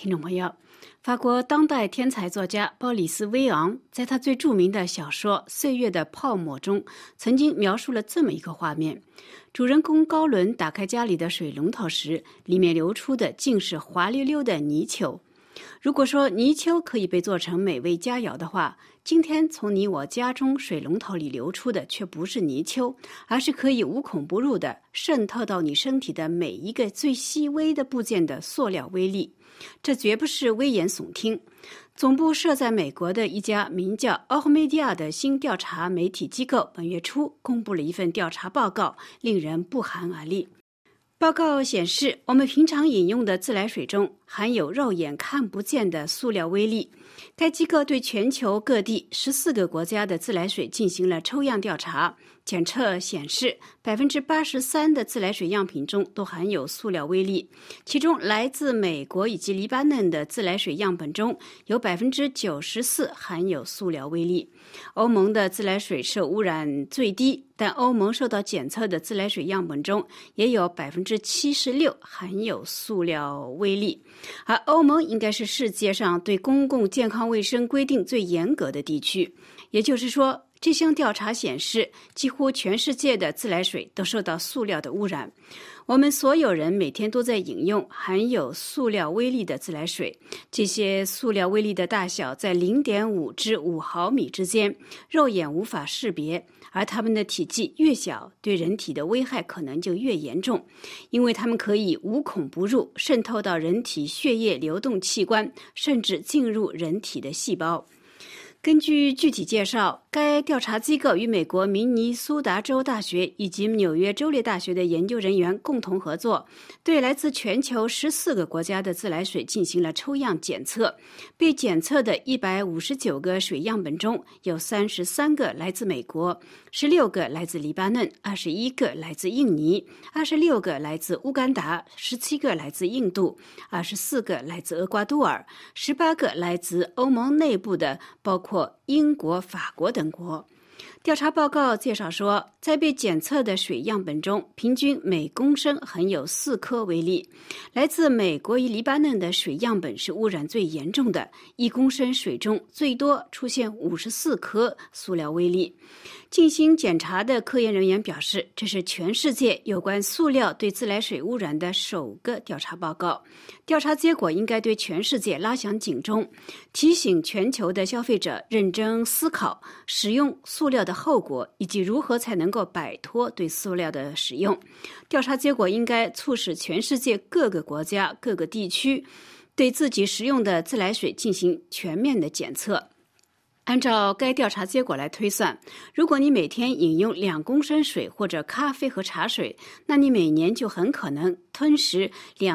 听众朋友，法国当代天才作家鲍里斯·威昂在他最著名的小说《岁月的泡沫》中，曾经描述了这么一个画面：主人公高伦打开家里的水龙头时，里面流出的竟是滑溜溜的泥鳅。如果说泥鳅可以被做成美味佳肴的话，今天从你我家中水龙头里流出的却不是泥鳅，而是可以无孔不入的渗透到你身体的每一个最细微的部件的塑料微粒。这绝不是危言耸听。总部设在美国的一家名叫奥赫梅迪亚的新调查媒体机构本月初公布了一份调查报告，令人不寒而栗。报告显示，我们平常饮用的自来水中含有肉眼看不见的塑料微粒。该机构对全球各地14个国家的自来水进行了抽样调查，检测显示 83% 的自来水样品中都含有塑料微粒，其中来自美国以及黎巴嫩的自来水样本中有 94% 含有塑料微粒。欧盟的自来水受污染最低，但欧盟受到检测的自来水样本中也有 76% 含有塑料微粒。而欧盟应该是世界上对公共健康卫生规定最严格的地区，也就是说，这项调查显示，几乎全世界的自来水都受到塑料的污染。我们所有人每天都在饮用含有塑料微粒的自来水，这些塑料微粒的大小在 0.5 至5毫米之间，肉眼无法识别，而它们的体积越小，对人体的危害可能就越严重，因为它们可以无孔不入，渗透到人体血液流动器官，甚至进入人体的细胞。根据具体介绍，该调查机构与美国明尼苏达州大学以及纽约州立大学的研究人员共同合作，对来自全球14个国家的自来水进行了抽样检测。被检测的159个水样本中，有33个来自美国，16个来自黎巴嫩，21个来自印尼，26个来自乌干达，17个来自印度，24个来自厄瓜多尔，18个来自欧盟内部的包括英国、法国等国。调查报告介绍说，在被检测的水样本中，平均每公升含有4颗微粒。来自美国与黎巴嫩的水样本是污染最严重的，1公升水中最多出现54颗塑料微粒。进行检查的科研人员表示，这是全世界有关塑料对自来水污染的首个调查报告。调查结果应该对全世界拉响警钟，提醒全球的消费者认真思考使用塑料的后果，以及如何才能够摆脱对塑料的使用。调查结果应该促使全世界各个国家、各个地区对自己食用的自来水进行全面的检测。按照该调查结果来推算，如果你每天饮用2公升水或者咖啡和茶水，那你每年就很可能吞食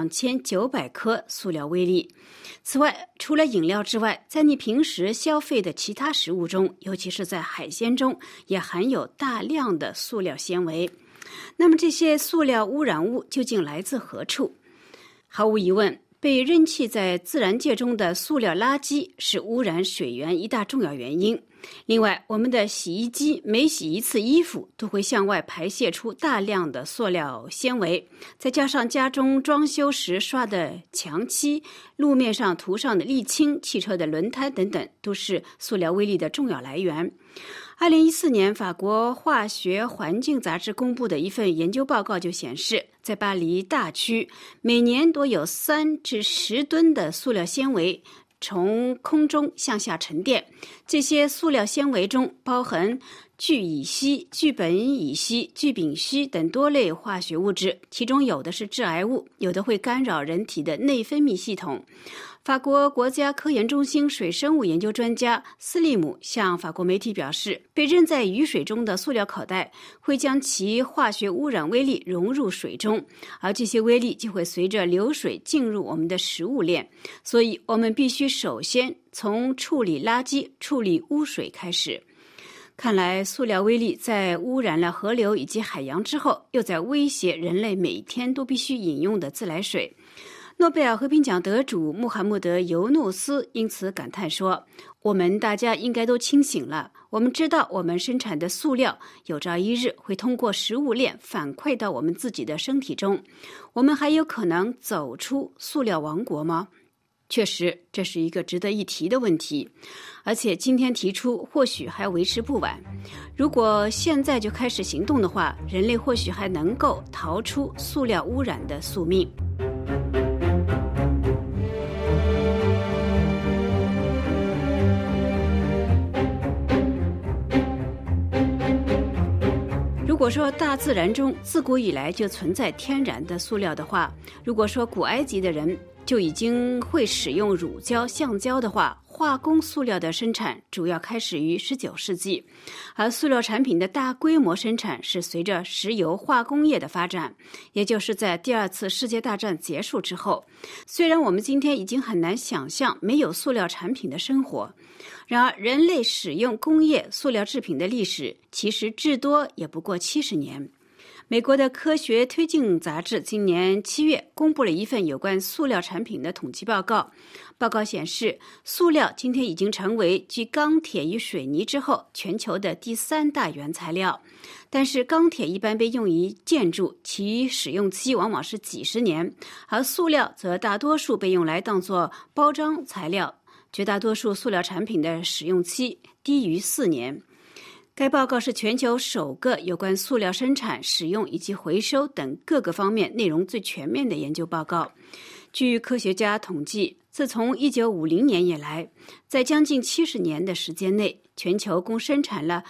2900颗塑料微粒。此外，除了饮料之外，在你平时消费的其他食物中，尤其是在海鲜中，也含有大量的塑料纤维。那么这些塑料污染物究竟来自何处？毫无疑问，被扔弃在自然界中的塑料垃圾是污染水源一大重要原因。另外，我们的洗衣机每洗一次衣服都会向外排泄出大量的塑料纤维，再加上家中装修时刷的墙漆、路面上涂上的沥青、汽车的轮胎等等，都是塑料微粒的重要来源。2014年，法国化学环境杂志公布的一份研究报告就显示，在巴黎大区，每年都有3至10吨的塑料纤维从空中向下沉淀。这些塑料纤维中包含聚乙烯、聚苯乙烯、聚丙烯等多类化学物质，其中有的是致癌物，有的会干扰人体的内分泌系统。法国国家科研中心水生物研究专家斯利姆向法国媒体表示，被扔在雨水中的塑料口袋会将其化学污染微粒融入水中，而这些微粒就会随着流水进入我们的食物链。所以我们必须首先从处理垃圾、处理污水开始。看来塑料微粒在污染了河流以及海洋之后，又在威胁人类每天都必须饮用的自来水。诺贝尔和平奖得主穆罕默德·尤努斯因此感叹说，我们大家应该都清醒了，我们知道我们生产的塑料有朝一日会通过食物链反馈到我们自己的身体中，我们还有可能走出塑料王国吗？ 确实，这是一个值得一提的问题，而且今天提出或许还为时不晚。如果现在就开始行动的话，人类或许还能够逃出塑料污染的宿命。如果说大自然中自古以来就存在天然的塑料的话，如果说古埃及的人就已经会使用乳胶、橡胶的话，化工塑料的生产主要开始于19世纪，而塑料产品的大规模生产是随着石油化工业的发展，也就是在第二次世界大战结束之后。虽然我们今天已经很难想象没有塑料产品的生活，然而人类使用工业塑料制品的历史其实至多也不过70年。美国的科学推进杂志今年7月公布了一份有关塑料产品的统计报告。报告显示，塑料今天已经成为继钢铁与水泥之后全球的第3大原材料。但是钢铁一般被用于建筑，其使用期往往是几十年，而塑料则大多数被用来当作包装材料，绝大多数塑料产品的使用期低于4年。该报告是全球首个有关塑料生产、使用以及回收等各个方面内容最全面的研究报告。据科学家统计，自从1950年以来，在将近70年的时间内，全球共生产了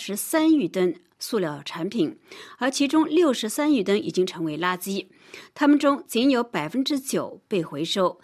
83亿吨塑料产品，而其中63亿吨已经成为垃圾。它们中仅有 9% 被回收，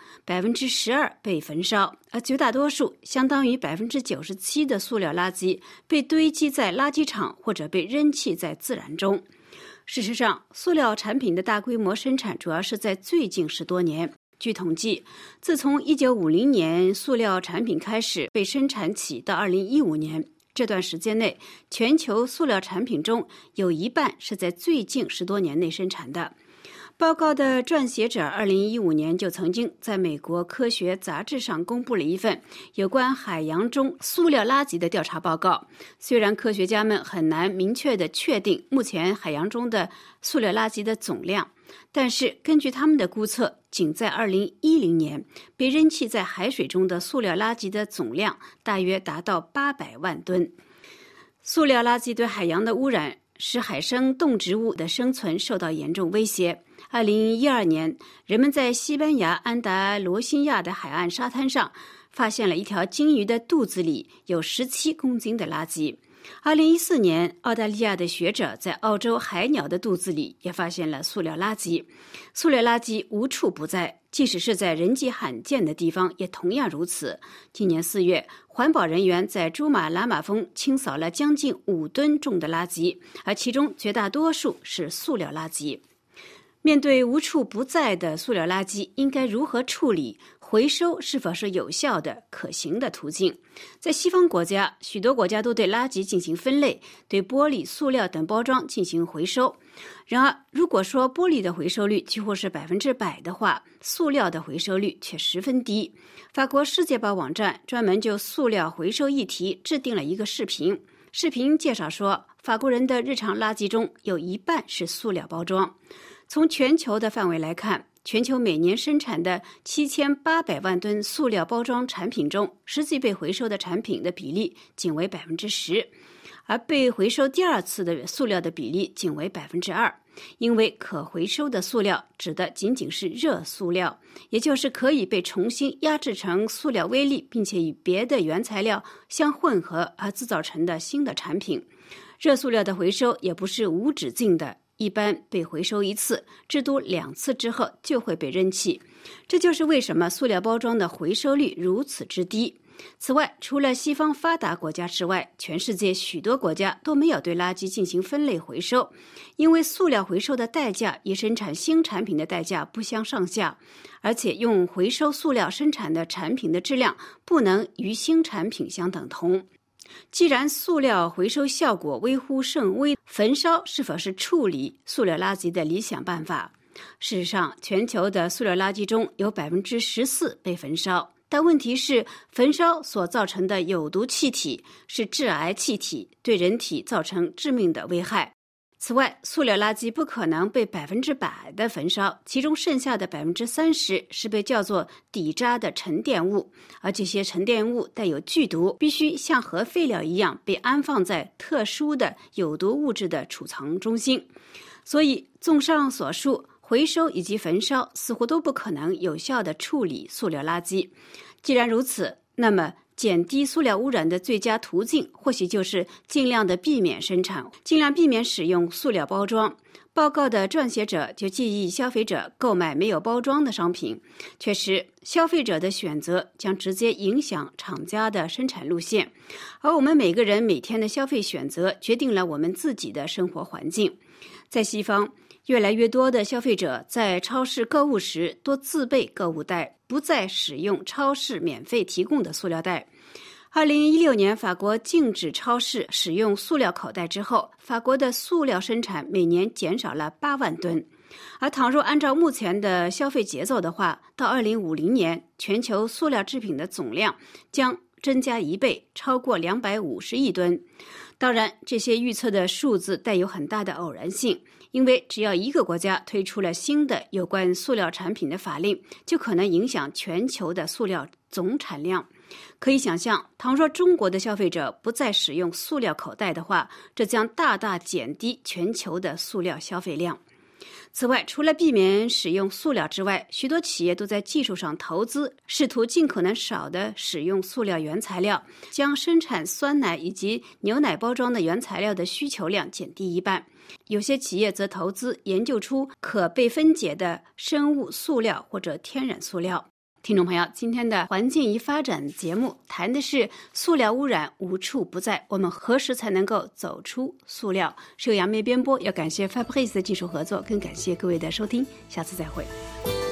12% 被焚烧，而绝大多数相当于 97% 的塑料垃圾被堆积在垃圾场或者被扔弃在自然中。事实上，塑料产品的大规模生产主要是在最近10多年。据统计，自从1950年塑料产品开始被生产起到2015年，这段时间内，全球塑料产品中有一半是在最近10多年内生产的。报告的撰写者2015年就曾经在美国科学杂志上公布了一份有关海洋中塑料垃圾的调查报告。虽然科学家们很难明确地确定目前海洋中的塑料垃圾的总量，但是根据他们的估测，仅在2010年被扔弃在海水中的塑料垃圾的总量大约达到800万吨。塑料垃圾对海洋的污染使海生动植物的生存受到严重威胁。2012年，人们在西班牙安达罗西亚的海岸沙滩上发现了一条鲸鱼的肚子里有17公斤的垃圾。2014年，澳大利亚的学者在澳洲海鸟的肚子里也发现了塑料垃圾。塑料垃圾无处不在，即使是在人迹罕见的地方也同样如此。今年4月，环保人员在珠马拉玛峰清扫了将近5吨重的垃圾，而其中绝大多数是塑料垃圾。面对无处不在的塑料垃圾，应该如何处理？回收是否是有效的、可行的途径？在西方国家，许多国家都对垃圾进行分类，对玻璃、塑料等包装进行回收。然而，如果说玻璃的回收率几乎是100%的话，塑料的回收率却十分低。法国世界报网站专门就塑料回收议题制定了一个视频。视频介绍说，法国人的日常垃圾中有一半是塑料包装。从全球的范围来看，全球每年生产的7800万吨塑料包装产品中，实际被回收的产品的比例仅为 10%， 而被回收第二次的塑料的比例仅为 2%。 因为可回收的塑料指的仅仅是热塑料，也就是可以被重新压制成塑料微粒，并且与别的原材料相混合而制造成的新的产品。热塑料的回收也不是无止境的，一般被回收1次，至多2次之后就会被扔弃。这就是为什么塑料包装的回收率如此之低。此外，除了西方发达国家之外，全世界许多国家都没有对垃圾进行分类回收，因为塑料回收的代价与生产新产品的代价不相上下，而且用回收塑料生产的产品的质量不能与新产品相等同。既然塑料回收效果微乎甚微，焚烧是否是处理塑料垃圾的理想办法？事实上，全球的塑料垃圾中有 14% 被焚烧，但问题是，焚烧所造成的有毒气体是致癌气体，对人体造成致命的危害。 此外，塑料垃圾不可能被100%的焚烧，其中剩下的30%是被叫做底渣的沉淀物，而这些沉淀物带有剧毒，必须像核废料一样被安放在特殊的有毒物质的储藏中心。所以，综上所述，回收以及焚烧似乎都不可能有效地处理塑料垃圾。既然如此，那么减低塑料污染的最佳途径，或许就是尽量的避免生产，尽量避免使用塑料包装。报告的撰写者就建议消费者购买没有包装的商品。确实，消费者的选择将直接影响厂家的生产路线，而我们每个人每天的消费选择决定了我们自己的生活环境。在西方，越来越多的消费者在超市购物时多自备购物袋，不再使用超市免费提供的塑料袋。2016年，法国禁止超市使用塑料口袋之后，法国的塑料生产每年减少了8万吨。而倘若按照目前的消费节奏的话，到2050年，全球塑料制品的总量将增加1倍，超过250亿吨。当然，这些预测的数字带有很大的偶然性，因为只要一个国家推出了新的有关塑料产品的法令，就可能影响全球的塑料总产量。可以想象，倘若中国的消费者不再使用塑料口袋的话，这将大大减低全球的塑料消费量。此外，除了避免使用塑料之外，许多企业都在技术上投资，试图尽可能少地使用塑料原材料，将生产酸奶以及牛奶包装的原材料的需求量减低一半。有些企业则投资研究出可被分解的生物塑料或者天然塑料。听众朋友，今天的环境与发展节目谈的是塑料污染无处不在，我们何时才能够走出塑料？是由杨梅编播，要感谢 Fabrice 的技术合作，更感谢各位的收听，下次再会。